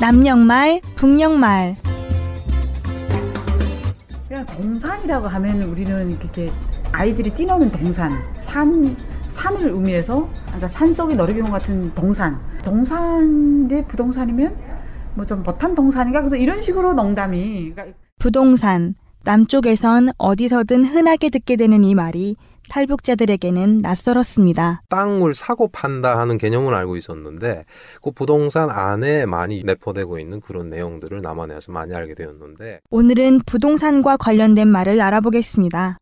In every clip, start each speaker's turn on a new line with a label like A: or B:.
A: 남녘말, 북녘말.
B: 그냥 동산이라고 하면 우리는 이렇게 아이들이 뛰노는 동산, 산을 의미해서 그러니까 산속의 놀이기구 같은 동산 대 부동산이면 뭐 좀 못한 동산인가 그래서 이런 식으로 농담이. 그러니까
A: 부동산, 남쪽에선 어디서든 흔하게 듣게 되는 이 말이 탈북자들에게는 낯설었습니다.
C: 땅을 사고 판다 하는 개념은 알고 있었는데 그 부동산 안에 많이 내포되고 있는 그런 내용들을 남한에서 많이 알게 되었는데
A: 오늘은 부동산과 관련된 말을 알아보겠습니다.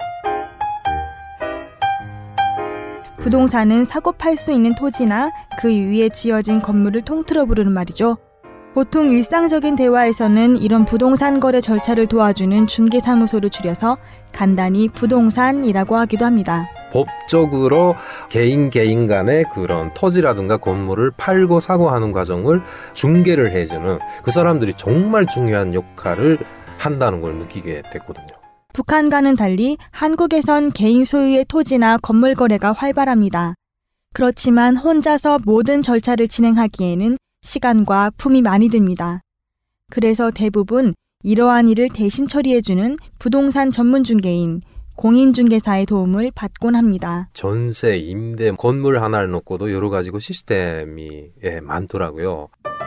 A: 부동산은 사고 팔 수 있는 토지나 그 위에 지어진 건물을 통틀어 부르는 말이죠. 보통 일상적인 대화에서는 이런 부동산 거래 절차를 도와주는 중개사무소를 줄여서 간단히 부동산이라고 하기도 합니다.
C: 법적으로 개인 간의 그런 토지라든가 건물을 팔고 사고 하는 과정을 중개를 해주는 그 사람들이 정말 중요한 역할을 한다는 걸 느끼게 됐거든요.
A: 북한과는 달리 한국에선 개인 소유의 토지나 건물 거래가 활발합니다. 그렇지만 혼자서 모든 절차를 진행하기에는 시간과 품이 많이 듭니다. 그래서 대부분 이러한 일을 대신 처리해주는 부동산 전문 중개인, 공인중개사의 도움을 받곤 합니다.
C: 전세, 임대, 건물 하나를 놓고도 여러 가지 시스템이 많더라고요.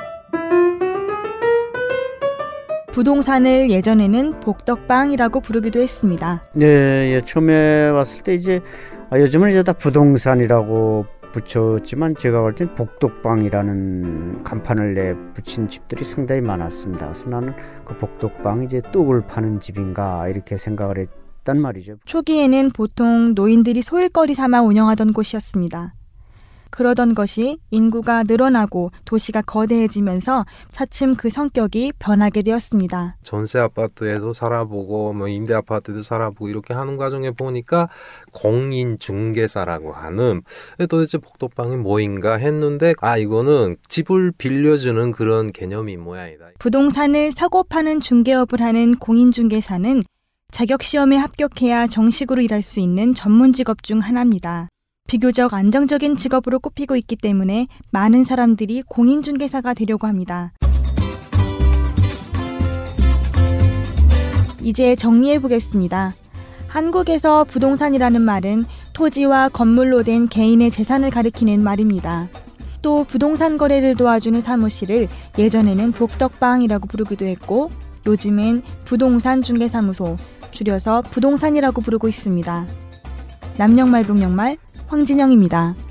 A: 부동산을 예전에는 복덕방이라고 부르기도 했습니다.
D: 네, 처음에 왔을 때 요즘은 이제 다 부동산이라고 붙였지만 제가 볼 땐 복덕방이라는 간판을 붙인 집들이 상당히 많았습니다. 그래서 나는 그 복덕방이 이제 떡을 파는 집인가 이렇게 생각을 했단 말이죠.
A: 초기에는 보통 노인들이 소일거리 삼아 운영하던 곳이었습니다. 그러던 것이 인구가 늘어나고 도시가 거대해지면서 차츰 그 성격이 변하게 되었습니다.
C: 전세 아파트에도 살아보고 임대 아파트도 살아보고 이렇게 하는 과정에 보니까 공인중개사라고 하는 도대체 복덕방이 뭐인가 했는데 이거는 집을 빌려주는 그런 개념이 모양이다.
A: 부동산을 사고 파는 중개업을 하는 공인중개사는 자격시험에 합격해야 정식으로 일할 수 있는 전문 직업 중 하나입니다. 비교적 안정적인 직업으로 꼽히고 있기 때문에 많은 사람들이 공인중개사가 되려고 합니다. 이제 정리해 보겠습니다. 한국에서 부동산이라는 말은 토지와 건물로 된 개인의 재산을 가리키는 말입니다. 또 부동산 거래를 도와주는 사무실을 예전에는 복덕방이라고 부르기도 했고 요즘엔 부동산 중개사무소, 줄여서 부동산이라고 부르고 있습니다. 남녘말 북녘말 황진영입니다.